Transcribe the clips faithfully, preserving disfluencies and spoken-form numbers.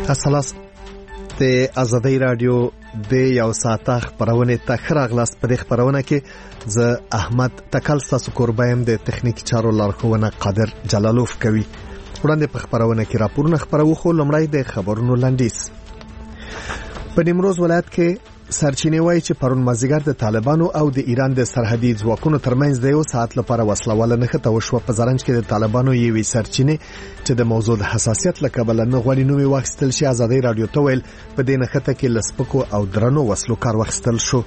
اصلاس د ازادي رادیو د یو ساعته خبرونه ته خراغلاس په دې خبرونه کې ز احمد تکل تاسو قربایم د تخنیکی چارو لارښوونه قادر جلالوف کوي. وړاندې په خبرونه کې راپورونه خبرو خو لمړی د خبرونو لاندیز. په نیمروز ولایت کې سرچینې وایي چې پرون مازیګر د طالبانو او د ایران د سرحدي ځواکونو ترمنځ د یو ساعت لپاره وسلواله نښته وشوه. په زرنج کې د طالبانو یوې سرچینې چې د موضوع د حساسیت له کبله نه غواړي نومې واخیستل شي ازادي رادیو ته ویل په دې نښته کې له سپکو او درنو وسلو کار واخیستل شو.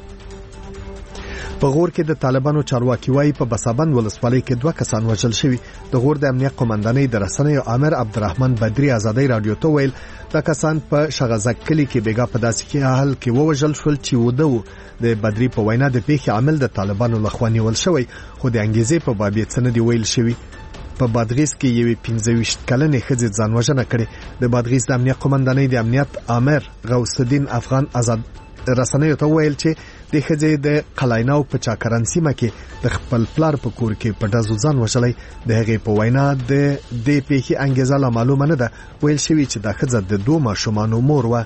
په غور کې د طالبانو چارواکي وایي په بسابند ولسوالۍ کې دوه کسان وژل شوي. د غور د امنیت قومندانۍ د رسنیو امیر عبدالرحمن بدری ازادي رادیو ته ویل دا کسان په شغزک کلی کې بیګا په داسې کې حال کې ووژل شول چې ودو. د بدری په وینا د پیښې عامل د طالبانو لخوا نیول شوی خو د انګیزې په باب یې څه نه دی ویل شوی. په بادغیس کې یوې پنځه ویشت کلنې ښځې ځان وژنه کړې. د بادغیس د امنیت قومندانۍ د امنیت امیر غوث الدین افغان آزاد رسنیو ته ویل چې د ښځې د قلایناو په چاکران سیمه کې د خپل پلار په کور کې په ډزو ځان وژلی. د هغې په وینا د دې پیښې انګیزه لا معلومه نه ده. ویل شوي چې دا ښځه د دوه ماشومانو مور وه.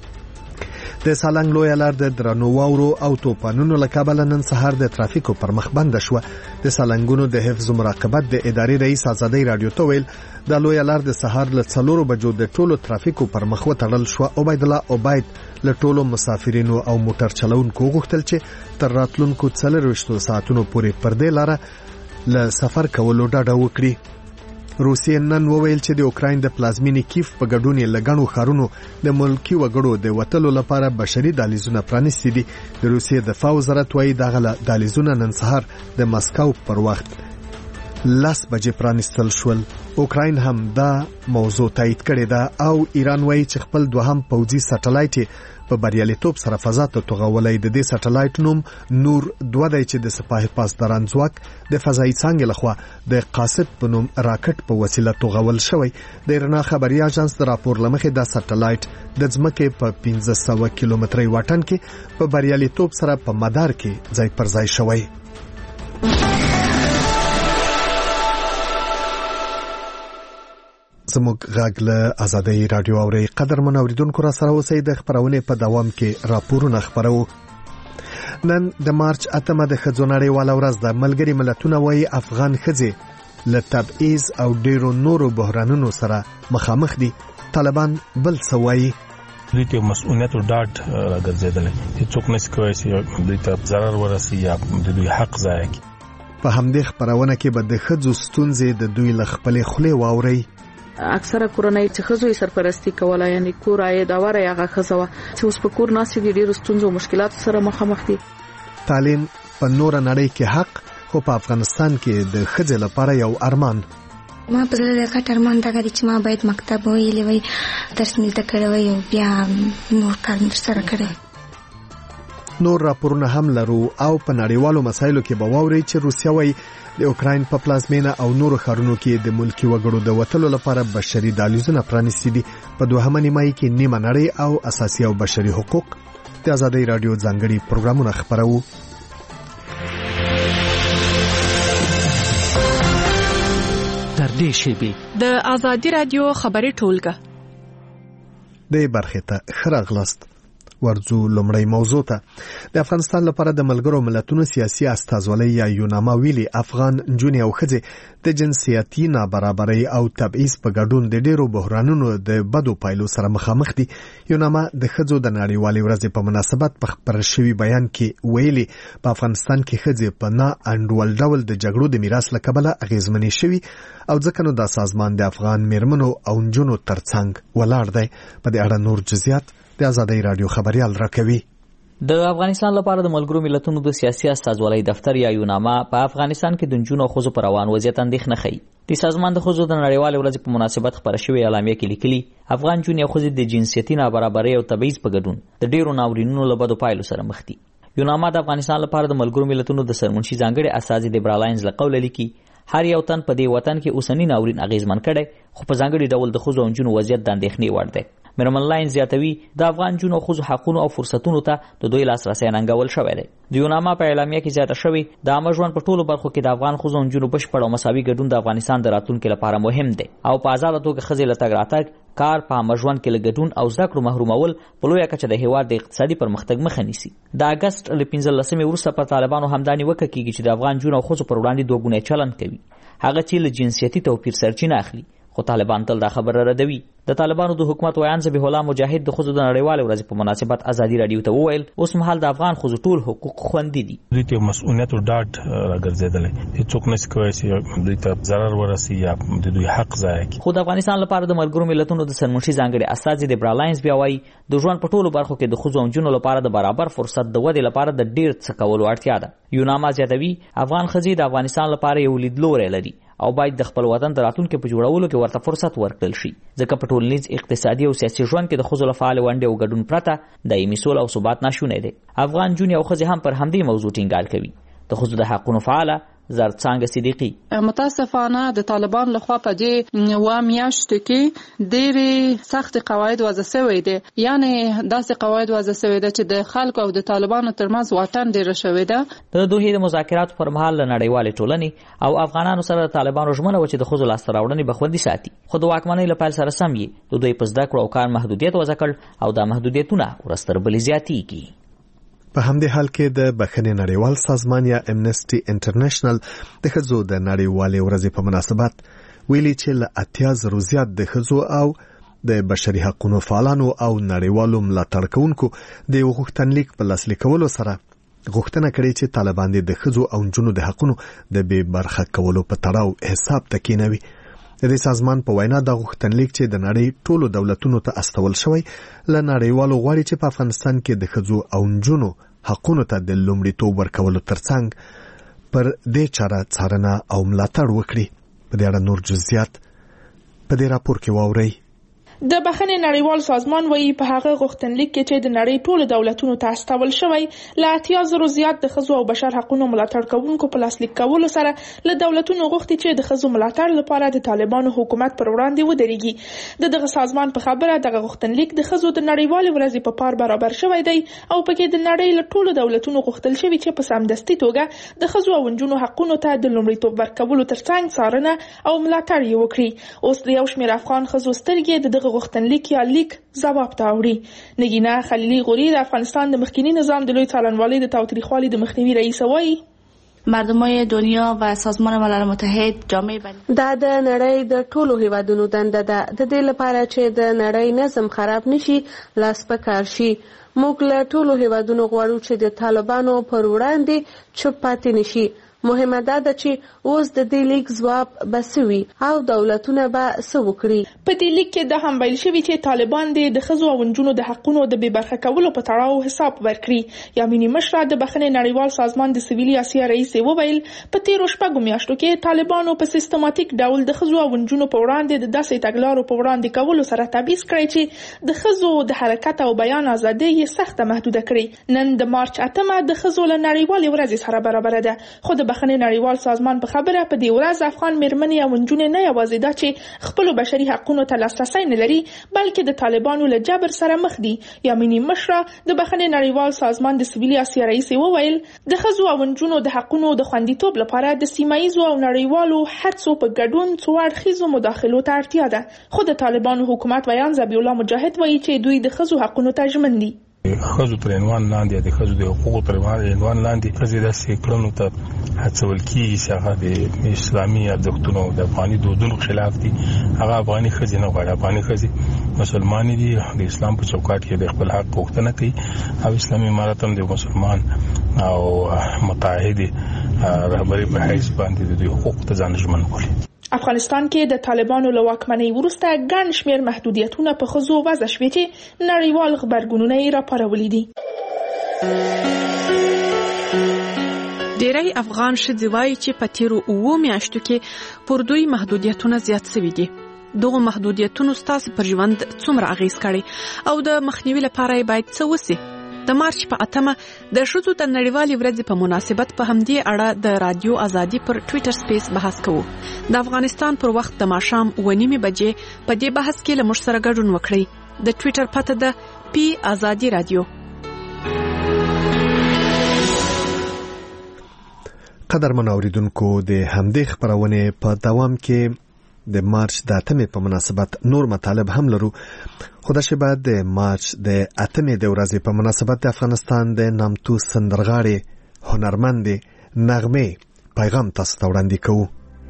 د سالنګ لویه لار د درنو واورو او توپانونو له کبله نن سهار د ترافیکو پر مخ بنده شوه. د سالنګونو د حفظ و مراقبت د ادارې رئیس ازادي رادیو ته ویل د لویه لار د سهار له څلورو بجو د ټولو ترافیکو پر مخ وتړل شوه. عبید الله عبید له ټولو مسافرینو او موټر چلونکو غوښتل چې تر راتلونکو څلرویشتو ساعتونو پورې پر دې لاره له سفر کولو ډاډه وکړي. روسیې نن وویل چې د اوکراین د پلازمینې کیف په ګډون یې لګڼو ښارونو د ملکی وګړو د وتلو لپاره بشري دهلیزونه پرانیستي دي. د روسیې دفاع وزارت وایي دغه دهلیزونه نن سهار د مسکو پر وخت لس بجې پرانیستل شول. اوکراین هم دا موضوع تایید کړې ده او ایران وایي چې خپل دوهم پوځي سټلایټ په بریالیتوب سره فضا ته توغولی. د دې سټلایټ نوم نور دوه دی چې د سپاه پاسداران ځواک د فضایي څانګې لخوا د قاصد په نوم راکټ په وسیله توغول شوی. د رڼا خبري اژانس د راپور لمخې دا سټلایټ د ځمکې په پنځه سوه کیلومتري واټن کې په بریالیتوب سره په مدار کې ځای پر ځای شوی. زموږ غږ له ازادي رادیو اوري. قدرمن اوریدونکو را سره اوسئ. د خبرونه په دوام کې راپورونه خبرو. نن د مارچ اتمه د ښځو نړیواله ورځ ده. ملګري ملتونه وایي افغان ښځې له تبعیض او ډیرو نورو بحرانونو سره مخامخ دي. طالبان بل څه وایي؟ دوی ته مسؤلیت او ډاډ راګرځېدل چې څوک نشي کولی چې دوی ته ضرر ورسي یا د دوی حق ضایع کړي. په همدې خبرونه کې به د ښځو ستونزې د دوی له خپلې خولې واورئ. اکثره کورنۍ چې ښځو یې سرپرستی کوله یعنی کور عاید اوره هغه ښځه وه چې اوس په کور ناستې دي ډېرو ستونزو او مشکلاتو سره مخامخ دي. تعلیم په نوره نړۍ کې حق خو په افغانستان کې د ښځې لپاره یو ارمان. ما په زړه د غټ ارمان دغه دی چې ما باید مکتب ویلی وی درس مې زده کړی وی او بیا نور کار مې ترسره کړی. نور راپورونه هم لرو او په نړیوالو مسایلو کې به واورئ چې روسیه وایي د اوکراین په پلازمینه او نورو ښارونو کې د ملکی وګړو د وتلو لپاره بشري دهلیزونه پرانیستي دي. په دوهمه نیمایي کې نیمه نړۍ او اساسي او بشري حقوق د ازادي رادیو ځانګړي پروګرامونه خبرو. تر دې شیبې د ازادي رادیو خبري ټولګه د برخه ته خراغلاست. ورځو لومړی موضوع ته د افغانستان لپاره د ملګرو ملتونو سیاسي استازولۍ یا یوناما ویلي افغان نجونې او ښځې د جنسیتي نابرابرۍ او تبعیض په ګډون د ډیرو بحرانونو د بدو پایلو سره مخامخ دي. یوناما د ښځو د نړیوالې ورځې په مناسبت په خپل شوي بیان کې ویلي په افغانستان کې ښځې په نا انډول ډول د جګړو د میراث له کبله اغیزمنې شوي او ځکه نو دا سازمان د افغان میرمنو او نجونو ترڅنګ ولاړ دی. په دې اړه نور جزئیات د ازادي رادیو خبريال راکوي. د افغانستان لپاره د ملګرو ملتونو د سیاسي استازولۍ دفتر یا یوناما په افغانستان کې د نجونو او ښځو پر روان وضعیت اندېښنه ښیي. د سازمان د ښځو د نړیوالې ورځې په مناسبت خپره شوې اعلامیه کې لیکلي افغان نجونې او ښځې د جنسیتي نابرابرۍ او تبعیض په ګډون د ډېرو ناورینونو له بدو پایلو سره مخ دي. یوناما د افغانستان لپاره د ملګرو ملتونو د سرمنشي ځانګړي استازي د برالاینز له قوله لیکي هر یو تن په دې وطن کې اوسنی ناورین اغیزمن کړي خو په ځانګړي ډول د ښځو او نجونو وضعیت د اندېښنې وړ دی. میرمن لاین زیاتوي د افغان نجونو او ښځو حقونو او فرصتونو ته د دوی لاسرسی ننګول شوی دی. د یوناما په اعلامیه کې زیاته شوې د عامه ژوند په ټولو برخو کې د افغان ښځو او نجونو بشپړ او مساوي ګډون د افغانستان د راتلونکي لپاره مهم دی او په آزاده توګه ښځې له تګ راتګ کار په عامه ژوند کې له ګډون او زده کړو محرومول په لویه کچه د هیواد د اقتصادي پرمختګ مخه نیسي. د اګست له پنځلسمې وروسته پر طالبانو همدا نیوکه کیږي چې د افغان جون او ښځو پر وړاندې دوه ګونی چلند کوي، هغه چې له جنسیتي توپیر سرچینه اخلي. خو طالبان تل دا خبره ردوي. د طالبانو د حکومت ویان ذبیح الله مجاهد د ښځو د نړیوالې ورځې په مناسبت ازادي راډیو ته وویل اوس مهال د افغان ښځو ټول حقوق خوندي دي. دوی ته مسؤلیت او ډاډ راګرځېدلی، هیڅوک نشي کولی چې دوی ته ضرر ورسي یا د دوی حق ضایع کړي. خو د افغانستان لپاره د ملګرو ملتونو د سرمنشي ځانګړي استازي د برالاینز بیا وایي د ژوند په ټولو برخو کې د ښځو او نجونو لپاره د برابر فرصت د ودې لپاره د ډیر څه کولو اړتیا ده. یوناما زیاتوي افغان ښځې د افغانستان لپاره یو لیدلوری لري او باید د خپل وطن د راتلونکي په جوړولو کې ورته فرصت ورکړل شي، ځکه په ټولنیز اقتصادي او سیاسي ژوند کې د ښځو له فعال ونډې او ګډون پرته دایمي سوله او ثبات ناشونی دی. افغان جونې او ښځې هم پر همدې موضوع ټینګار کوي. د ښځو د حقونو فعاله زرڅانګه صدیقي متاسفانه د طالبان لخوا په دې و میاشتو کې ډېرې سخت قواعد وضع شوي دي، یعنی داسې قواعد وضع شوي دي چې د خلکو او د طالبانو ترمنځ واټن ډېر شوی دی. د دوه د مذاکراتو پر مهال له نړیوالې ټولنې او افغانانو سره د طالبانو ژمنه و چې د ښځو لاسته راوړنې به خوندي ساتي، خو د واکمنۍ له پیل سره سم یې د دوی په زده کړو او کار محدودیت وضع کړ او دا محدودیتونه ورځ تر بلې زیاتېږي. په همدې حال کې د بخښنې نړیوال سازمان یا امنسټي انټرنیشنل د ښځو د نړیوالې ورځې په مناسبت ویلي چې له اتیا زرو زیات د ښځو او د بشري حقوقو فعالانو او نړیوالو ملاتړ کوونکو د یو غوښتنلیک په لاسلیک کولو سره غوښتنه کړې چې طالبان د ښځو او نجونو د حقوقو د بې برخه کولو په تړاو حساب تکینوي. د دې سازمان په وینا د غوښتنلیک چې د نړۍ ټولو دولتونو ته استول شوی له نړیوالو غواړي چې په افغانستان کې د ښځو او نجونو حقونو ته د لومړیتوب ورکولو ترڅنګ پر دې چاره څارنه او ملاتړ وکړي. په دې اړه نور جزئیات په دې راپور کې واورئ. د بخښنې نړیوال سازمان وایي په هغه غوښتنلیک کې چې د نړۍ ټولو دولتونو ته استول شوی له اتیا زرو زیات د ښځو او بشر حقوقو ملاتړ کوونکو په لاسلیک کولو سره له دولتونو غوښتي چې د ښځو ملاتړ لپاره د طالبانو حکومت پر وړاندې ودرېږي. د دغه سازمان په خبره دغه غوښتنلیک د ښځو د نړیوالې ورځې په پار برابر شوی دی او پکې د نړۍ له ټولو دولتونو غوښتل شوی چې په سمدستي توګه د ښځو او نجونو حقوقو ته د لومړیتوب ورکولو ترڅنګ څارنه او ملاتړ یې وکړي. اوس د یو شمېر افغان ښځو سترګې د دغه غوښتنلیک یا لیک ځواب ته اوري. نگینه خلیلي غوري د افغانستان د مخکنی نظام د لوی څارنوالۍ د تاوتریخوالي د مخنیوي رئیس وایي مردمای دنیا و سازمان ملل متحد جامعه بین دا د نړۍ د ټولو هیوادونو دنده ده د دې لپاره چې د نړۍ نظم خراب نشي لاس په کار شي. موږ له ټولو هیوادونو غواړو چې د طالبانو پر وړاندې چوپ پاتې نشي. مهمه ده چې اوس د دې لیک ځواب بسوي او دولتونه به څه وکړي. په دې لیک کې د هم ویل شوی چې طالبان د ښځو او نجونو د حقوقو د بې برخه کولو په تړاو حساب ورکړي. یامینی مشره د بخښنې نړیوال سازمان د سویلي اسیا رئیس وویل په تیرو شپږو میاشتو کې طالبانو په سیستماتیک ډول د ښځو او نجونو په وړاندې د داسې تګلارو په وړاندې کولو سره تبعیض کړی چې د ښځو د حرکت او بیان ازادي یې سخته محدوده کړې. نن د مارچ اتمه د ښځو له نړیوالې ورځې سره برابر ده، خو د بخښنې نړیوال سازمان په خبره په دې ورځ افغان میرمنې او نجونې نه یوازې دا چې خپل بشري حقوقو ته لاسرسی نه لري بلکې د طالبانو له جبر سره مخ دي. یامینی مشره د بخښنې نړیوال سازمان د سویلي اسیا رئیس وویل د ښځو او نجونو د حقوقو د خوندیتوب لپاره د سیمایي او نړیوالو هڅو په ګډون څو اړخیزو مداخلو ته اړتیا ده. خو د طالبانو حکومت ویان ذبیح الله مجاهد وایي چې دوی د ښځو حقوقو ته ژمن دي. ښځو تر عنوان لاندې د ښځو د حقوقو تر عنوان لاندې ښځې داسې کړنو ته هڅول کېږي چې هغه د اسلامي ارزښتونو د افغاني دودونو خلاف دي. هغه افغاني ښځې نه غواړي، افغاني ښځې مسلمانې دي، د اسلام په چوکاټ کې د خپل حق غوښتنه کوي او اسلامي امارت هم د مسلمان او متحد رهبري په حیث باندې د دوی حقوقو ته ځان ژمن بولي. افغانستان کې د طالبانو له واکمنۍ وروسته ګڼ شمېر محدودیتونه په ښځو وضع شوي چې نړیوال غبرګونونه یې راپارولي دي. ډېری افغان ښځې وایي چې په تیرو اوو میاشتو کې پر دوی محدودیتونه زیات شوي دي. دغه محدودیتونو ستاسو پر ژوند څومره اغیز کړی او د مخنیوي لپاره یې باید څه وشي؟ د مارچ په اتمه د ښځو د نړیوالې ورځې په مناسبت په همدې اړه د رادیو ازادي پر ټویټر سپیس بحث کوو. د افغانستان پر وخت د ماښام اوه نیمې بجې په دې بحث کې له موږ سره ګډون وکړئ. د ټویټر پته ده پی ازادي رادیو. قدرمن اوریدونکو، د همدې خبرونه په دوام کې د مارچ د اتمې په مناسبت نور مطالب هم لرو. خو د شبه د مارچ د اتمې د ورځې په مناسبت د افغانستان د نامتو سندرغاړي هنرمند نغمه پیغام تاسو ته وړاندې کوو.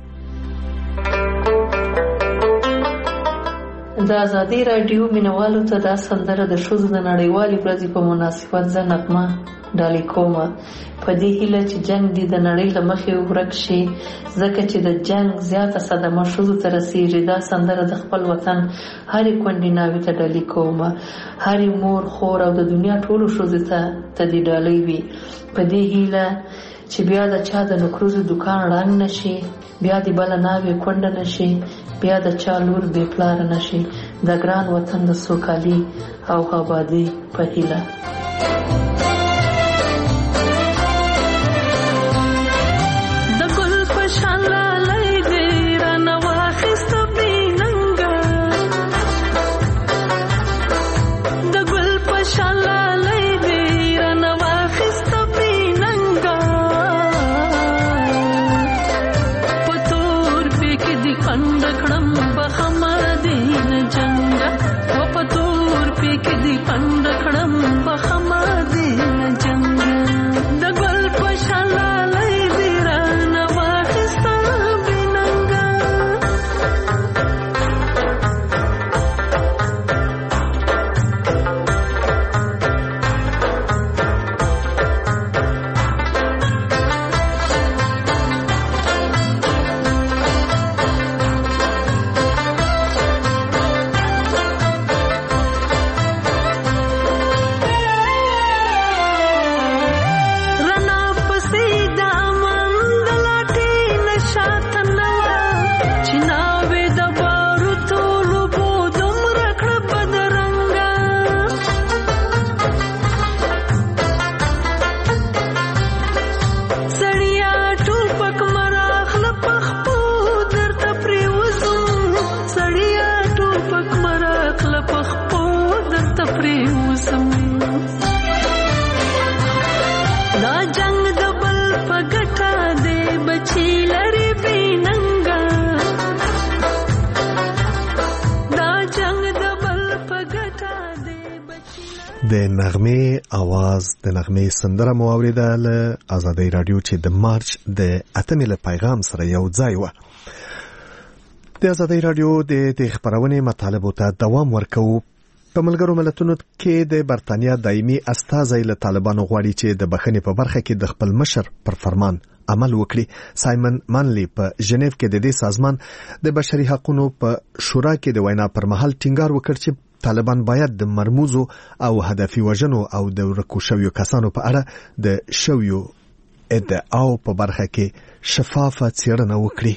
د ازادي رادیو مینوالو ته دا سندره د ښځو د نړیوالې ورځې په مناسبت زه نغمه ډالۍ کوم. په دې هیله چې جنګ دې د نړۍ له مخې ورک شي، ځکه چې د جنګ زیاته صدمه ښځو ته رسیږي. دا سندره د خپل وطن هرې کونډې ناوې ته ډالۍ کوم، هرې مور خور او د دنیا ټولو ښځو ته ته دې ډالۍ وي. په دې هیله چې بیا د چا د نکروزو دکان ړنګ نشي، بیا د بله ناوې کونډه نشي، بیا د چا لور بې پلاره نشي. د ګران وطن د سوکالي او آبادۍ په هیله. د نغمه आवाज د نغمه سندره مو اوریدل آزادۍ رادیو چې د مارچ د اتمې له پیغام سره یو ځای و. د آزادۍ رادیو د خبرونه مطالبه ته دوام ورکوي. په ملګرو ملتونو کې د برتانیا دایمي استازی له طالبانو غواړي چې د بخښنې په برخه کې د خپل مشر پر فرمان عمل وکړي. سایمن مانلی په ژنیو کې د دې سازمان د بشري حقوقو په شورا کې د وینا پر مهال ټینګار وکړ چې طالبان باید د مرموزو او هدفي وژنو او د ورکو شویو کسانو په اړه د شویو ادعاو په برخه کې شفافه څېړنه وکړي.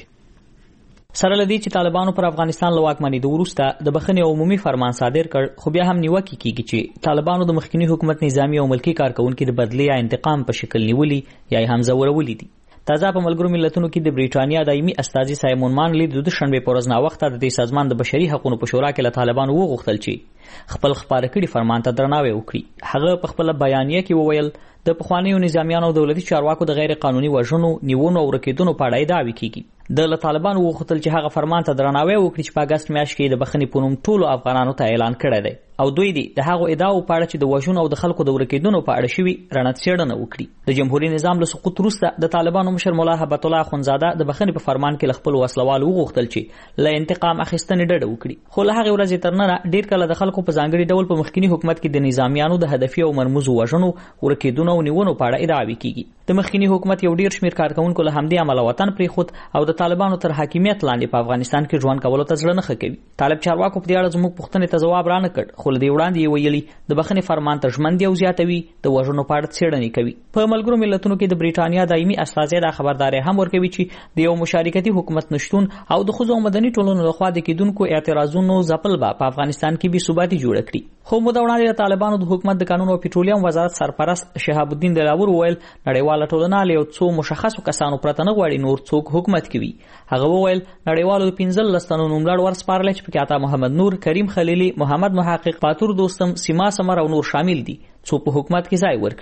سره لدی چې طالبانو پر افغانستان له واکمنۍ وروسته د بخښنې عمومي فرمان صادر کړ، خو بیا هم نیوکه کیږي چې طالبانو د مخکنی حکومت نظامی او ملکی کارکونکو د بدلی یا انتقام په شکل نیولي یا هم زورولي دي. تازه په ملګرو ملتونو کې د بریټانیا دایمي استازي سایمون مانلی د دوشنبه په ورځ نا وخت د دې سازمان د بشري حقوقو په شورا کې له طالبانو وغوښتل چې خپل خبره کړي فرمان ته درناوی وکړي. هغه په خپل بیانیه کې وویل د پخوانیو نظامیانو او دولتي چارواکو د غیر قانوني وژنو، نیونو او رکیدونو په اړه دعوی کیږي. د له طالبانو وغوښتل چې هغه فرمان ته درناوی وکړي چې په اگست میاشت کې د بخښنې په نوم ټولو افغانانو ته اعلان کړی دی او دوی دي د هغو ادعاو په اړه چې د وژنو او د خلکو د ورکیدونو په اړه شوي رڼا څېړنه وکړي. د جمهوریت نظام له سقوط وروسته د طالبانو مشر مولا هبت الله اخونزاده د بخښنې په فرمان کې له خپل وسلوالو وغوښتل چې له انتقام اخیستنې ډډه وکړي. خو له هغې ورځې تر ننه ډېر کله د خلکو په ځانګړي ډول په مخکني حکومت کې د نظامیانو د هدفي او مرموزو وژنو، ورکیدونو او نیونو په اړه ادعاوې کیږي. د مخکني حکومت یو ډیر شمیر کارکونکو له همدې امله وطن پریښود او د طالبانو تر حاکمیت لاندې په افغانستان کې ژوند کولو ته زړه نه ښه کوي. طالب چارواکو په دې اړه زموږ پوښتنې ته ځواب رانه کړ، خو له دې وړاندې یې ویلي د بخښنې فرمان ته ژمن دی او زیاتوي د وژنو په اړه څېړنې کوي. په ملګرو ملتونو کې د بریټانیا دایمي استازی دا خبرداری هم ورکوي چې د یو مشارکتي حکومت نشتون او د ښځو او مدني ټولنو لخوا د کېدونکو اعتراضونو ځپل به په افغانستان کې بې ثباتي جوړه کړي. خو موده وړاندې د طالبانو د حکومت د قانون او پټرولیم وزارت سرپرست شهاب الدین دلاور وویل نړیواله ټولنه له یو څو مشخصو کسانو پرته نه غواړي نور څوک حکومت کوي. هغه وویل نړیوالو د پنځلس تنو نوملړ ورسپارل چې پکې عطا محمد نور، کریم خلیلي، محمد محقق، فاتور دوستم، سیما سمر او نور شامل دي څو په حکومت کې ځای ورکړي.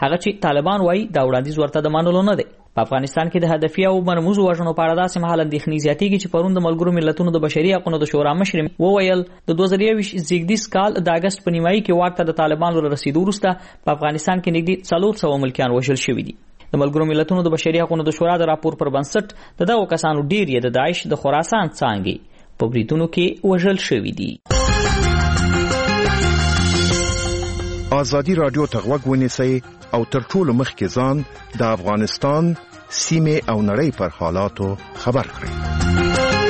هغه چې طالبان وایي دا وړاندیز ورته د منلو نه دی. په افغانستان کې د هدفي او مرموزو وژنو په اړه داسې مهال اندېښنې زیاتېږي چې پرون د ملګرو ملتونو د بشري حقوقو د شورا مشر وویل د دوه زره یوویشت زیږدیز کال د اگست په نیمایي کې واک ته د طالبانو له رسیدو وروسته په افغانستان کې نږدې څلور سوه ملکیان وژل شوي دي. د ملګرو ملتونو د بشري حقوقو د شورا د راپور پر بنسټ د دغو کسانو ډېر یې د داعش د خراسان څانګې په بریدونو کې وژل شوي دي. ازادي رادیو ته غوږ ونیسئ او تر ټولو مخکې ځان د افغانستان سیمې او نړۍ پر حالاتو خبر کړئ.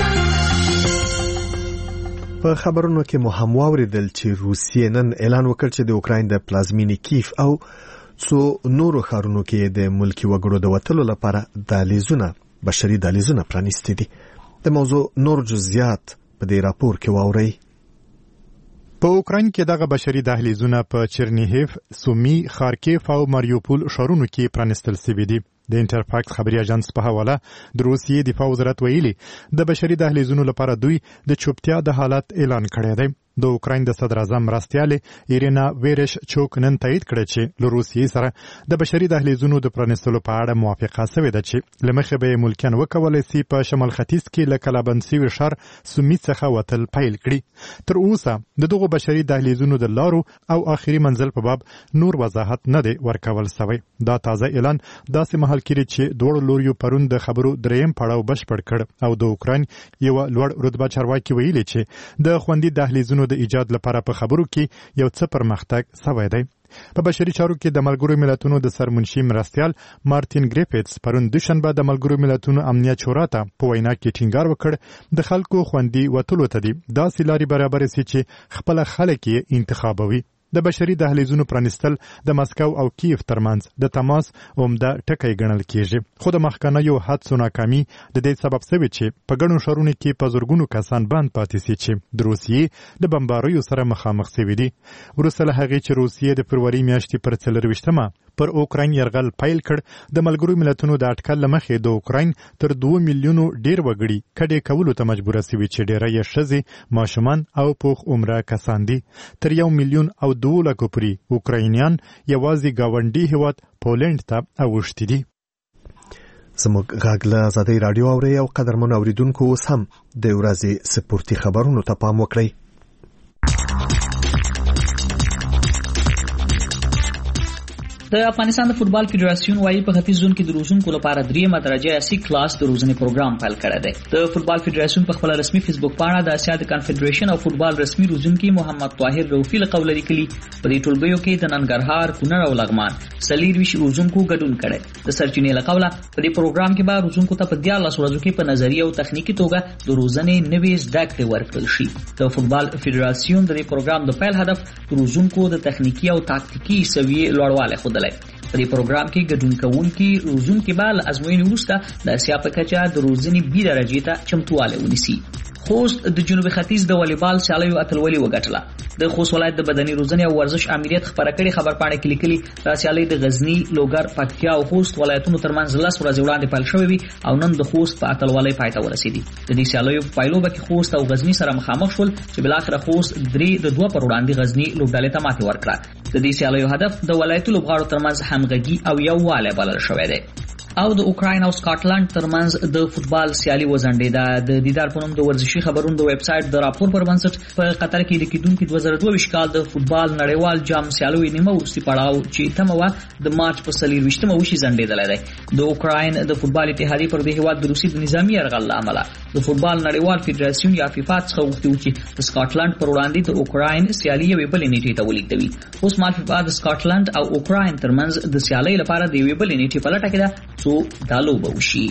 په خبرونو کې مو هم واوریدل چې روسیې نن اعلان وکړ چې د اوکراین د پلازمینې کیف او څو نورو ښارونو کې د ملکی وګړو د وتلو لپاره دهلیزونه بشري دهلیزونه پرانیستي دي. د موضوع نور جزئیات په دې راپور کې واورئ. په اوکراین کې دغه بشري دهلیزونه په چرنیهیف، سومی، خارکیف او ماریوپول ښارونو کې پرانیستل شوي دي. د انټرفاکس خبري اژانس په حواله د روسیې دفاع وزارت ویلي د بشري دهلیزونو لپاره دوی د چوپتیا د حالت اعلان کړی دی. د اوکراین د صدر اعظم مرستیالې ایرینا ویرش چوک نن تایید کړی چې له روسیې سره د بشري دهلیزونو د پرانیستلو په اړه موافقه شوې ده چې له مخې به ملکیان وکولی سي په شمال ختیځ کې له کلابند سوي ښار سومي څخه وتل پیل کړي. تر اوسه د دغو بشري دهلیزونو د لارو او آخري منزل په باب نور وضاحت نه دی ورکول شوی. دا تازه اعلان داسې مهال کې چې دواړو لوریو پرون د خبرو دریم پړاو بشپړ کړ او د اوکراین یو لوړ رتبه چارواکي ویلي چې د خوندي دهلیزونو د ایجاد لپاره په خبرو کې یو څه پرمختګ شوی دی. په بشري چارو کې د ملګرو ملتونو د سرمنشي مرستیال مارټین ګریفټس پرون دوشنبه د ملګرو ملتونو امنیت شورا ته په وینا کې ټینګار وکړ د خلکو خوندي وتلو ته دي داسې لارې برابر سي چې خپل خلک یې انتخابوي. د بشري دهلیزونو پرانیستل د مسکو او کیف ترمنځ د تماس عمده ټکی ګڼل کیږي. خو د مخکنیو حادثو ناکامي د دې سبب شوی چې په ګڼو ښارونو کې په زرګونو کسان بند پاتې سي چې د روسیې د بمباریو سره مخامخ شوي دي. وروسته له هغې چې روسیې د فروری میاشتې پر څلرویشتمه پر اوکراین یرغل پیل کړ د ملګرو ملتونو د اټکل له مخې د اوکراین تر دوه میلیونو ډیر وګړي کډې کولو ته مجبوره شوي چې ډیری یې ښځې، ماشومان او پوخ عمره کسان دي. تر یو میلیون او دوه لکو پورې اوکراینیان یوازې ګاونډي هیواد پولنډ ته اوښتي دي. زموږ غږ له ازادۍ راډیو اورئ او قدرمنو اوریدونکو اوس هم د ورځې سپورتي خبرونو ته پام وکړئ. د افغانستان د فوتبال فدراسیون وايي په ختیځ زون کې د روزونکو لپاره دریمه درجه اسی کلاس د روزنې پروګرام پیل کړی دی. د فوتبال فدراسیون په خپل رسمي فیسبوک پاڼه د اسیا د کنفدریشن او فوتبال رسمي روزونکي محمد طاهر روفي له قوله لیکلي په دې ټولګیو کې د ننګرهار، کونړ او لغمان څلېرویشت روزونکو ګډون کړی. د سرچینې له قوله په دې پروګرام کې به روزونکو ته په دیارلس ورځو کې په نظري او تخنیکی توګه د روزنې نوې زده کړې ورکړل شي. د فوتبال فدراسیون د دې پروګرام د پیل هدف روزونکو د تخنیکی او تاکتیکي سویې لوړوالی ښودلی. په دې پروګرام کې ګډون کوونکي روزونکي به له ازموینې وروسته د اسیا په کچه د روزنې بي درجې ته چمتوالی ونیسي. خوست د جنوب ختیځ د والیبال سیالیو اتلولي وګټله. د خوست ولایت د بدني روزنې او ورزش امریت خبره کړې خبرپاڼه کې لیکلي دا سیالي د غزنی، لوګر، پکتیا او خوست ولایتونو ترمنځ لس ورځې وړاندې پیل شوې وي او نن د خوست په اتلولۍ پای ته ورسېدي. د دې سیالیو په پایلو کې خوست او غزنی سره مخامخ شول چې بلاخره خوست درې د دوه پر وړاندې غزنی لوبډلې ته ماتې ورکړه. د دې سیالیو هدف د ولایتونو لوبغاړو ترمنځ همغږي او یووالی بلل شوی دی. او د اوکراین او سکاټلند ترمنځ د فوتبال سیالي وزنډېده. د دیدار په نوم د ورزشي خبرونو د ویب سایټ د راپور پر بنسټ په قطر کې د کېدونکي دوه زره دوه ویشت کال د فوتبال نړیوال جام سیالیو نیمه وروستي پړاو چې تمه وه د مارچ په څلېرویشتمه وشي ځنډېدلی دی. د اوکراین د فوتبال اتحادیې پر دې هېواد د روسیې د نظامي یرغل له امله د فوتبال نړیوال فدراسیون یا فیفا څخه غوښتي وو چې د سکاټلند پر وړاندې د اوکراین سیالي یوې بلې نیټې ته ولیږدوي. اوس مهال فیفا د سکاټلند او اوکراین ترمنځ د سیالۍ لپاره د یوې بلې نیټې په لټه کې ده څو دا لوبه وشي.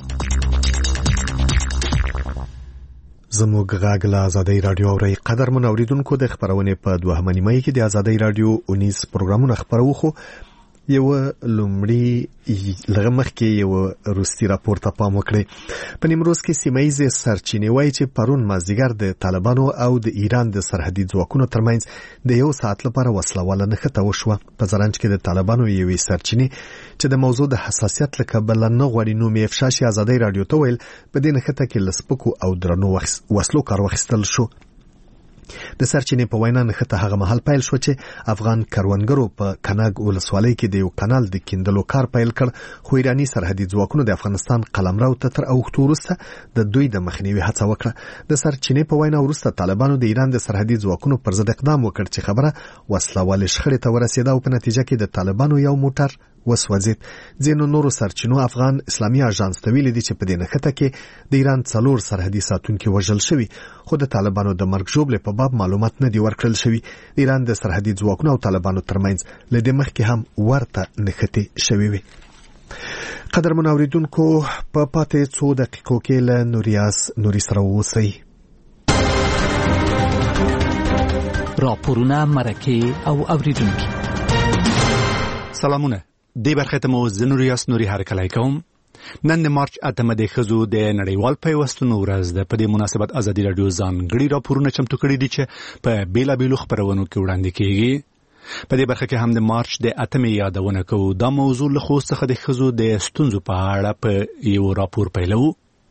زموږ غږ له ازادۍ راډیو اورئ. قدرمن اوریدونکو د خبرونې په دوهمه نیمایي کې د ازادۍ راډیو اونیز پروګرامونه خپرو خو یو لومړی لږ مخکې یو روسي راپور ته پام وکړئ. په نیمروز کې سیمه ییزې سرچینې وایي چې پرون مازدیګر د طالبانو او د ایران د سرحدي ځواکونو ترمنځ د یو ساعت لپاره وسله واله نښته وشوه. په زرنج کې د طالبانو یوې سرچینې چې د موضوع د حساسیت له کبله نه غواړي نوم یې افشا شي ازادۍ راډیو ته ویل په دې نښته کې له سپکو او درنو وسلو کار واخیستل شو. د سرچینې په وینا نښته هغه مهال پیل شو چې افغان کروندګرو په کناګ ولسوالۍ کې د یو کانال د کیندلو کار پیل کړ، خو ایراني سرحدي ځواکونو د افغانستان قلمرو ته تر اوښتو وروسته د دوی د مخنیوي هڅه وکړه. د سرچینې په وینا وروسته طالبانو د ایران د سرحدي ځواکونو پر ضد اقدام وکړ چې خبره وسلوالې شخړې ته ورسېده او په نتیجه کې د طالبانو یو موټر وسوځید. ځینو نورو سرچینو افغان اسلامي اژانس ته ویلي دي چې په دې نښته کې د ایران څلور سرحدي ساتونکي وژل شوي، خو د طالبانو د مرګ ژوبلې په باب معلومات نه دي ورکړل شوي. د ایران د سرحدي ځواکونو او طالبانو ترمنځ له دې مخکې هم ورته نښتې شوي وي. قدرمن اوریدونکو، په پاتې څو دقیقو کې له نوریاس نوري سره اوسئ. راپورونه، مرکې او اوریدونکي. سلامونه. دې برخه ته مو زنوریاس نوري هرکلی کوم. نن د مارچ اتمه د ښځو د نړیوال پیوستون ورځ ده. په دې مناسبت ازادي راډیو ځانګړي راپورونه چمتو کړي دي چې په بیلابیلو خپرونو کې وړاندې کیږي. په دې برخه کې هم د مارچ د اتمې یادونه کوو. دا موضوع له خوست څخه د ښځو د ستونزو په اړه په یو راپور پیلوو.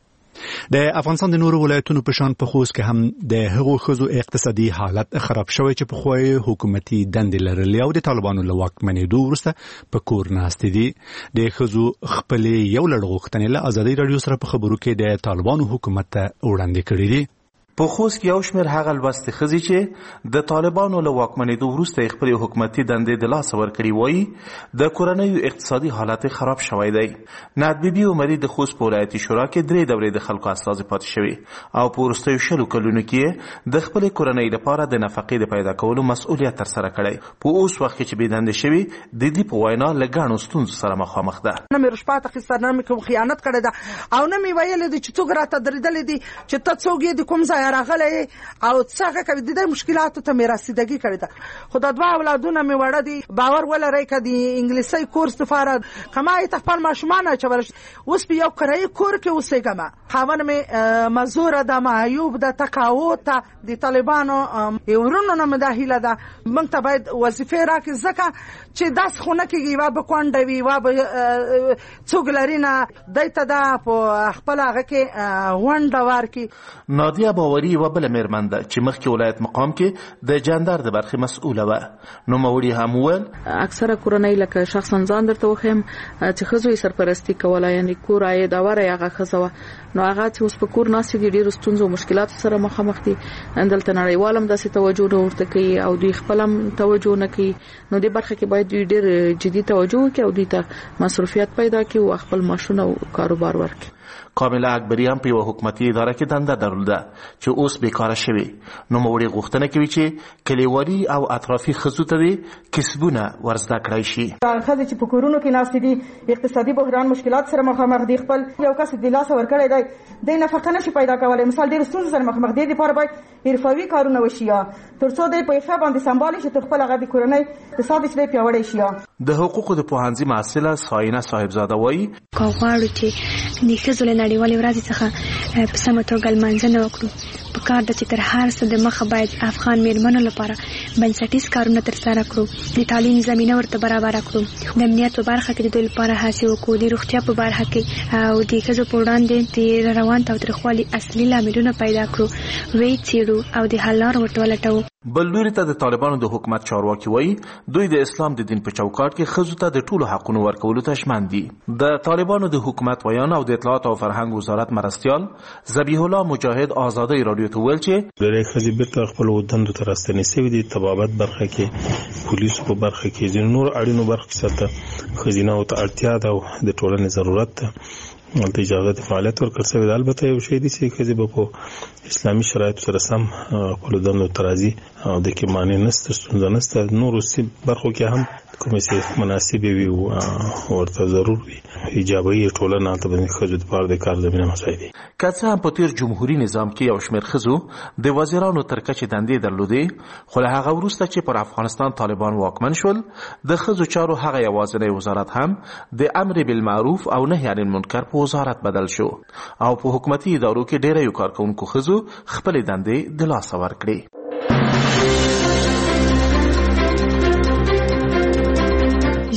د افغانستان د نورو ولایتونو په شان په خوست کې هم د هغو ښځو اقتصادي حالت خراب شوی چې په خوی حکومتي دندې لرلې او د طالبانو له واکمنېدو وروسته په کور ناستې دي. د ښځو خپلې یو لړ غوښتنې له ازادي راډیو سره په خبرو کې د طالبانو حکومت ته وړاندې کړي دي. په خوست کې یو شمېر هغه لوستې ښځې چې د طالبانو له واکمنېدو وروسته یې خپلې حکومتي دندې د لاسه ورکړي وایي د کورنیو اقتصادي حالت خراب شوی دی. نعت بیبي عمري د خوست په ولایتي شورا کې درې دورې د خلکو استازي پاتې شوي او په وروستیو شلو کلونو کې د خپلې کورنۍ لپاره د نفقې د پیدا کولو مسؤلیت ترسره کړی. په اوس وخت کې چې بېدندې شوي د دې په وینا له ګڼو ستونزو سره مخامخ ده. نه مې رشوت اخیستی، نه مې کوم خیانت کړی ده او نه مې ویلي دي چې څوک راته درېدلی دي چې ته څوک یې د کوم ځایه راغلی او څنګه کوي. د دې مشکلاتو ته مې رسیدګي کړې ده. خو د دوه اولادونه مې وړه دي. باور ولرئ که د انګلیسي کورس لپاره که ما یې ته خپل ماشومان اچولی اوس په یو کرایي کور کې اوسېږم. خاوند مې مزوره ده، معیوب ده، تقاعد ته د طالبانو ورونو نه مې دا هیله ده موږ ته باید وظیفې راکړي، ځکه چې داسې خو نه کېږي یوه به کونډه وي، یوه به څوک لري نه، دی ته دا په خپل هغه کې ونډه ورکړي. نادیه باوري یوه بله مېرمن ده چې مخکې ولایت مقام کې د جاندار د برخې مسؤله وه. نوموړي هم وویل اکثره کورنۍ لکه شخصا ځان درته وښیم چې ښځو یې سرپرستي کوله، یعنې کور عاید اوره یې هغه ښځه وه. نو هغه چې اوس په کور ناستې دي ډېرو ستونزو او مشکلاتو سره مخامخ دي. دلته نړیوال هم داسې توجه نه ورته کوي او دوی خپل هم توجه نه کوي. نو دې برخه کې باید دوی ډېر جدي توجه وکړي او دوی ته مصروفیت پیدا کړي او خپل معاشونه او کاروبار ورکړي. کامله اکبری هم په یوه حکومتي اداره کې دنده درلوده چې اوس بیکاره شوې. نوموړي غوښتنه کوي چې کلیوالي او اطرافي ښځو ته دې کسبونه ورزده کړی شي. ښځې چې په کورونو کې ناستې دي اقتصادي بحران مشکلات سره مخامخ دي، خپل یو کس د لاسه ورکړی دی، دی نفقه نشي پیدا کولی، مثال ډېرو ستونزو سره مخامخ دی. دې لپاره باید حرفوي کارونه وشي یا تر څو دی په ښه باندې سمبالي شي تر خپل هغه د کورنۍ اقتصاد چې دی پیاوړی شي. د حقوقو د پوهنځي محصله ساینه صاحبزاده وایي که غواړو چې د ښځو له نړیوالې ورځې څخه په سمه توګه لمانځنه وکړو، په کار ده چې تر هر څه د مخه باید افغان میرمنو لپاره بنسټیز کارونه ترسره کړو، د تعلیم زمینه ورته برابره کړو، د امنیت په برخه کې د دوی لپاره هڅې وکړو، د روغتیا په برخه کې او د ښځو په وړاندې د روان تاوتریخوالي اصلي لاملونه پیدا کړو، ویې څېړو او د حل لاره ورته ولټوو. بل لوري ته د طالبانو د حکومت چارواکي وایي دوی د اسلام د دین په چوکاټ کې ښځو ته د ټولو حقونو ورکولو ته ژمن دي. د طالبانو د حکومت ویان او د اطلاعات او فرهنګ وزارت مرستیال ذبیح الله مجاهد ازادۍ راډیو ته ویل چې ډېرې ښځې بیرته خپلو دندو ته راستنې شوې دي. طبابت برخه کې، پولیسو په برخه کې، ځینو نور اړینو برخو کې څه ښځینه‌و ته اړتیا ده او د ټولنې ضرورت ده ولته اجازه د فعالیت ورکړل شوې ده. البته یو شی دي چې ښځې به په اسلامي شرایطو سره سم خپلو دندو ته راځي او د کې مانع نشته، ستونزه نشته. نورو برخو کې هم کومې چې مناسبې وي او ورته ضرور وي ایجابي ټولنه هلته به د ښځو دپاره د کار زمینه مساعد دي. که څه هم په تېر جمهوري نظام کې یو شمېر ښځو د وزیرانو تر کچې دندې درلودې، خو له هغه وروسته چې پر افغانستان طالبان واکمن شول، د ښځو چارو هغه یوازینی وزارت هم د امر بالمعروف او نهي عن المنکر په وزارت بدل شو او په حکومتي ادارو کې ډېری کارکوونکو ښځو خپلې دندې د لاسه ورکړې.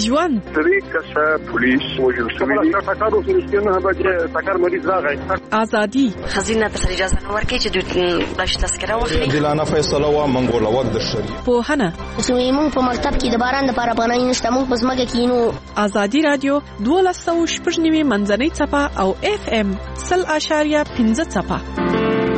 ژوند درې کسه پولیس وژل شوي دي. ټکر وسو نه بجې ټکر مریض راغی. ازادي خزینه ته اجازه نه ورکړي چې دوی بلش تذکره واخلي. دلانه فیصله وا منګول وخت د شری. پوهنه زموږ په مکتب کې د باران لپاره پناه نشته. موږ په ځمکه کې نو. ازادي رادیو دوه سوه شپږ نوي منځنۍ څپه او اف ام سل اشاریه پنځه څپه.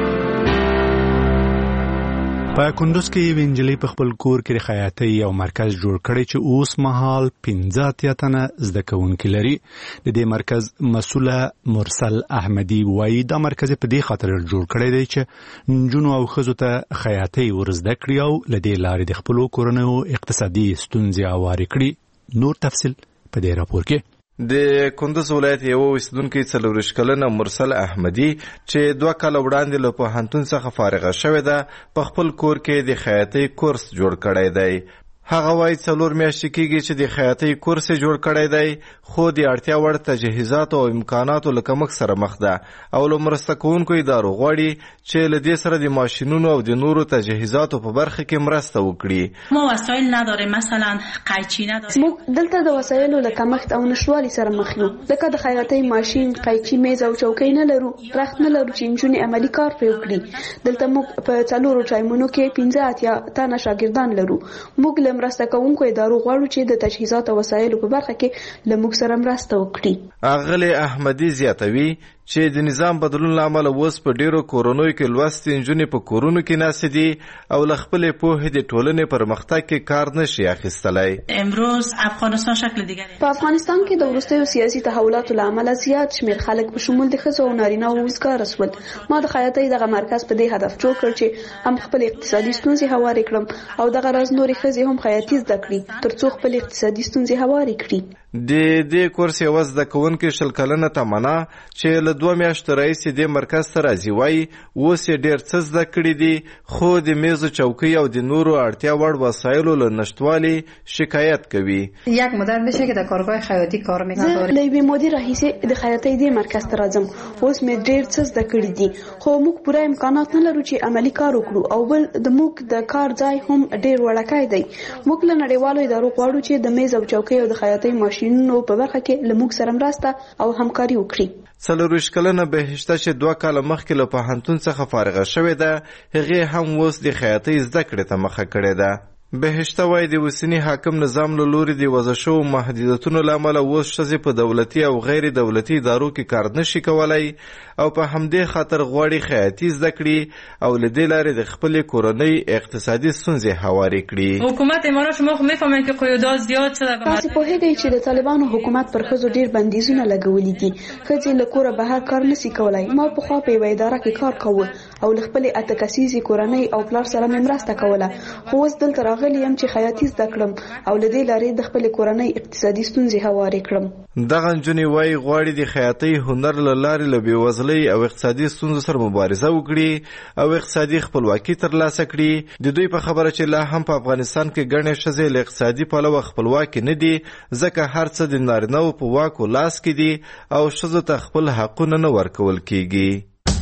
په کندوز کې یو انجلۍ په خپل کور کې د خیاطۍ یو مرکز جوړ کړی چې اوس مهال پنځه اتیا تنه زده کوونکي لري. د دې مرکز مسؤله مرسل احمدي وایي دا مرکز په دې خاطر جوړ کړی دی چې نجونو او ښځو ته خیاطۍ ورزده کړي او له دې لارې د خپلو کورنیو اقتصادي ستونزې هوارې کړي. نور تفصیل په دې راپور کې. د کندوز ولایت یو اوسیدونکي څلورویشت کلنه مرسل احمدي چې دوه کاله وړاندې له پوهنتون څخه فارغه شوې ده په خپل کور کې د خیاطۍ کورس جوړ کړی دی. هغه وايي څلور میاشتې کېږي چې د خیاطۍ کورس جوړ کړی دی خو د اړتیا وړ تجهیزاتو او امکاناتو له کمښت سره مخ ده او له مرسته کوونکو ادارو غواړي چې له دې سره د ماشینونو او د نورو تجهیزاتو په برخه کې مرسته وکړي. ما وسایل نداریم، مثلا قیچی نداریم. موږ دلته د وسایلو له کمښت او نشوالي سره مخ یو. لکه د خیاطۍ ماشین، قیچی، میز او چوکۍ نه لرو. رخت نه لرو چې نجونې عملي کار پرې وکړي. دلته موږ په څلورو ټایمونو کې پنځه اتیا تنه شاګردان لرو. موږ مرسته کوونکو ادارو غواړو چې د تجهیزات او وسایلو په برخه کې له موږ سره مرسته وکړي. اغلی احمدي زیاتوي چې د نظام بدلون له امله اوس په ډیرو کورونو کې لوستې نجونې په کورونو کې ناستې دي او له خپلې پوهې د ټولنې پرمختګ کې کار نشي اخیستلی. امروز افغانستان شکل دیگری. په افغانستان کې د وروستیو سیاسي تحولاتو له امله زیات شمېر خلک په شمول د ښځو او نارینه‌و وزګاره سول. ما د خیاطۍ دغه مرکز په دې هدف جوړ کړ چې هم خپل اقتصادي ستونزې هوارې کړم او دغه راز نورې ښځې هم خیاطي زده کړي ترڅو خپل اقتصادي ستونزې هوارې کړي. د دې کورس یو زده کوونکی شل کلنه تمنا چې له دوه میاشتو راهیسې دې مرکز ته راځي وایي اوس یې ډېر څه زده کړي دي خو د میزو چوکۍ او د نورو اړتیا وړ وسایلو له نشتوالي شکایت کوي. یک مدت میشه که در کارگاه خیاطی کار میکنم. زه له یوې مودې راهیسې د خیاطۍ دې مرکز ته راځم. اوس مې ډېر څه زده کړي دي خو موږ پوره امکانات نه لرو چې عملي کار وکړو او بل د موږ د کار ځای هم ډېر وړوکی دی. موږ له نړیوالو ادارو غواړو چې د میز او چوکۍ او د خیاطۍ ماشینونو په برخه کې له موږ سره مرسته او همکاري وکړي. څلورویشت کلنه بهشته چې دوه کاله مخکې له پوهنتون څخه فارغه شوې ده هغې هم اوس د خیاطۍ زده کړې ته مخه کړې ده. بهشته وایي د اوسني حاکم نظام له لوري د وضع شوو محدودیتونو له امله اوس ښځې په دولتي او غیر دولتي ادارو کې کار نشي کولی او په همدې خاطر غواړي خیاطي زده کړي او له دې لارې د خپلې کورنۍ اقتصادي ستونزې هوارې کړي. حکومت امارات شما خو میفهمید که قیودات زیاد شده. تاسو پوهیږئ چې د طالبانو حکومت پر ښځو ډېر بندیزونه لګولي دي. ښځې له کوره بهر کار نشي کولی. ما پخوا په یوه اداره کې کار کوه او له خپلې اته کسیزې کورنۍ او پلار سره مې مرسته کوله خو اوس دلته راغلی یم چې خیاطي زده کړم او له دې لارې د خپلې کورنۍ اقتصادي ستونزې هوارې کړم. دغه نجونې وایي غواړي د خیاطۍ هنر له لارې له بېوزلۍ او اقتصادي ستونزو سره مبارزه وکړي او اقتصادي خپلواکي ترلاسه کړي. د دوی په خبره چې لا هم په افغانستان کې ګڼې ښځې له اقتصادي پلوه خپلواکي نه دي ځکه هر څه د نارینه‌و په واک و لاس کې دي او ښځو ته خپل حقونه نه ورکول کیږي.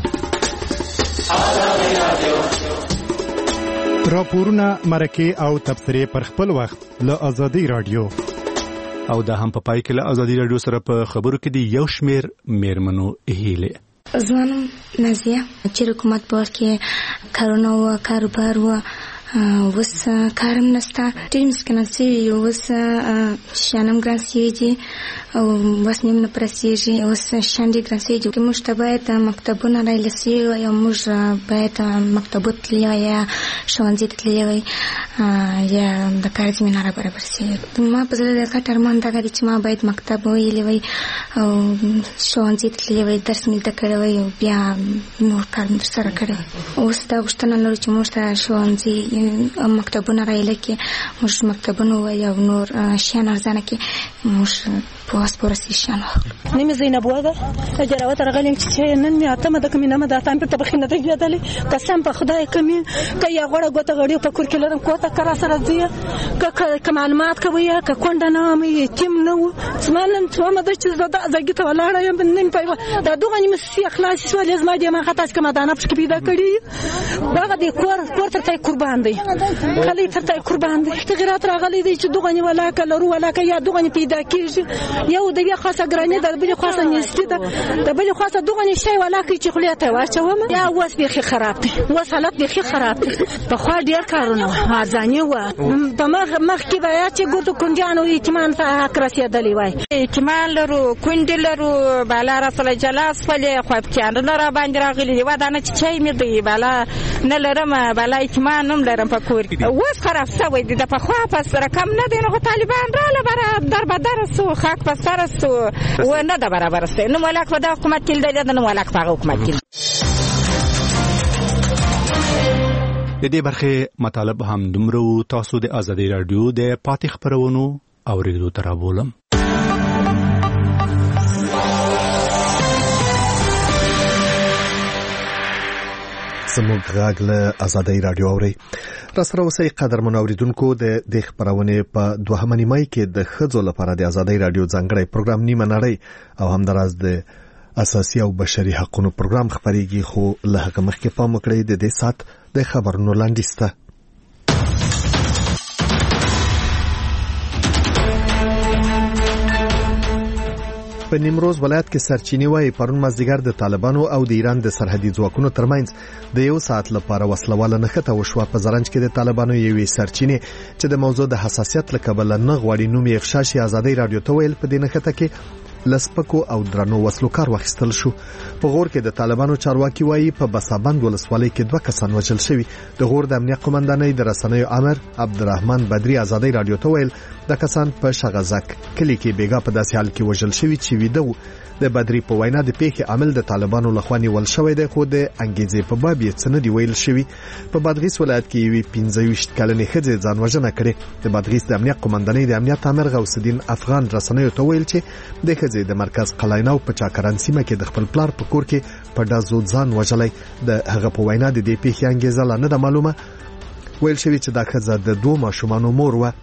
راپورونه، مرکې او تبصرې پر خپل وخت له آزادۍ رادیو. او دا هم په پای کې له آزادۍ رادیو سره په خبرو کې دی یو شمیر میرمنو هیلې. زما نوم نازیه چې حکومت په وخت کې کارونه و کاروبار و اوس کارم نشته ډېر مسکنه شوي یو اوس شیانم ګران شوي دي او اوس نیم نه پرسېږي اوس شیان ډېر ګران شوي دي. موږ ته باید مکتبونه رایله شوي وای او موږ باید مکتبو تللی وای یا ښوونځي ته تللی وای یا د کار زمینه را برابر شوې. ما په زړه د غټ ارمان دغه دی چې ما باید مکتب ویلی وای او ښوونځي ته تللی وای درس مې زده کړی وای او بیا نور کار مې ترسره کړی. اوس دا غوښتنه لرو چې موږ ته ښوونځي مکتبونه رایله کې موږ مکتبونه وای او نور شیان ارزانه کې موږ فوسفورس شانو نیمه زینب وده اجراوات رغلیم چې نن می اتمه د کمینه مده تام په تبخینه ته یادلې قسم په خدای کمی کیا غوړه غوته غړي په کور کې لرم کوته کرا سره دی ک معلومات کوي ک کونډه نه مې تیم نو سمانم څو مده چې زده زګی ته ولاړ یم نن په دا دوه نیمه سی اخلاص سوال زما دې ما خاطر کما دانه پښ کې پیدا کړی دا د کور کور ته قربان دی خلی ته قربان دی تغیرات راغلي دي چې دوه نیمه ولا کلرو ولا کیا دوه نیمه پیدا کیږي یو د بیا خاصه ګرانه د بل خاصه نستی ده د بل خاصه دوه نیمه شی ولا کی چې خلیته واچوم یا وس به خراب دي وس حالت به خراب دي په خو ډیر کارونه ارزاني و په مخ مخ کې بیا چې ګوتو کنجانو اعتماد ته کرسي دلی وای اعتماد لرو کندلرو بالا رسول جلاس فلې خو په نه را باندې راغلي و دا نه چې می دی بالا نه لرم بالا اعتماد نوم لرم په کور وس خراب شوی دي د په خو پس رقم نه دی نو طالبان را لبره در بدر سو خاک په سر سو و نه د برابر است نو ملک په د حکومت کې دی د ملک په حکومت کې د دې برخه مطالب هم دومره تاسو د ازادي رادیو د پاتې خبرونو اوریدو ترابولم زموږ غږ له ازادي رادیو اوري را سره اوسئ قدرمن اوریدونکو د د خبرونه په دوهمه نیمه کې د خځو لپاره د ازادي رادیو ځانګړی پروګرام نیمه نړۍ او همداراز د اساسي او بشري حقوقو پروګرام خبريږي خو له هغه مخکې پام وکړئ د دې سات د خبرونو لاندې په نیمروز ولایت کې سرچینی وای پرون مازدیګر د طالبانو او د ایران د سرحدي ځواکونو ترمنځ د یو ساعت لپاره وسلواله نښته وشوه په زرنج کې د طالبانو یوې سرچینی چې د موضوع د حساسیت لکبل نه غوړي نوم یې افشاشي ازادي رادیو ته ویل په دې نښته کې لسپکو او درنو وسلو کار واخیستل شو په غور کې د طالبانو چارواکي وایي په بسابند ولسوالۍ کې دوه کسان وژل شوي د غور د امنیت قومندانۍ د رسنیو امر عبدالرحمن بدری ازادي رادیو ته ویل د کسان په شغزک کلی کې بیګا په داسې حال کې وژل شوي چې ویده د بدری په وینا د پیښې عامل د طالبانو لخوا نیول شوی دی خو د انګیزې په باب یې څه نه دی ویل شوی په بادغیس ولایت کې یوې پنځه ویشت کلنې ښځې ځان وژنه کړې د بادغیس د امنیت قومندانۍ د امنیت امر غوث الدین افغان رسنیو ته ویل چې د ښځې د مرکز قلایناو په چاکران سیمه کې د خپل پلار په کور کې په ډازو ځان وژلی د هغه په وینا د دې پیښې انګیزه لا نه ده معلومه ویل شوی چې دا ښځه د دوه ماشومانو مور وه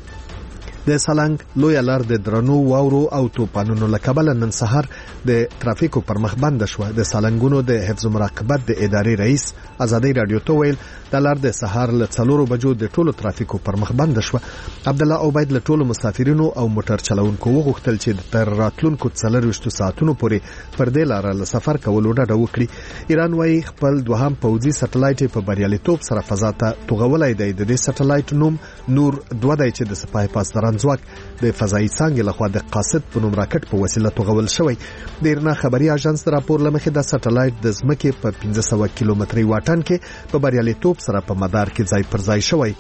د سالنګ لوی لار د درنو واورو او توپانونو لکبل نن سحر د ترافیکو پر مخ بند شو د سالنګونو د حفظ مراقبت د ادارې رئیس ازادي رادیو ته ویل د لار د سحر له څلورو بجو د ټولو ترافیکو پر مخ بند شو عبد الله عبید له ټولو مسافرینو او موټر چلونکو وغوښتل چې تر راتلونکو څلرويشت ساعتونو پورې پر دې لار له سفر کولو ډډه وکړي ایران وايي خپل دوهم پوځي سټلایټ په بریالیتوب سره فضا ته توغولای دی د دې سټلایټ نوم نور دوه دی چې د سپای پاسداران ځواک د فضایي څانګې لخوا د قاصد په نوم راکټ په وسیله توغول شوی د ایرنا خبري اژانس راپور لمخې د سټلایټ د ځمکې په پنځه سوه کیلومتري واټن کې په بریالیتوب سره په مدار کې ځای پر ځای شوی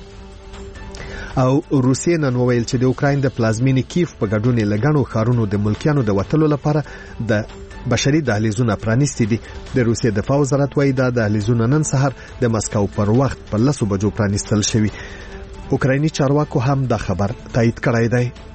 او روسیې نن وویل چې د اوکراین د پلازمینې کیف په ګډون لګانو خارونو د ملکیانو د وټلو لپاره د بشري دهلیزونه پرانیستي دي د روسیې دفاع وزارت وايي دا دهلیزونه نن سحر د مسکو پر وخت په لسو بجو پرانیستل شوي اوکرایني چارواکو هم دا خبر تایید کړی دی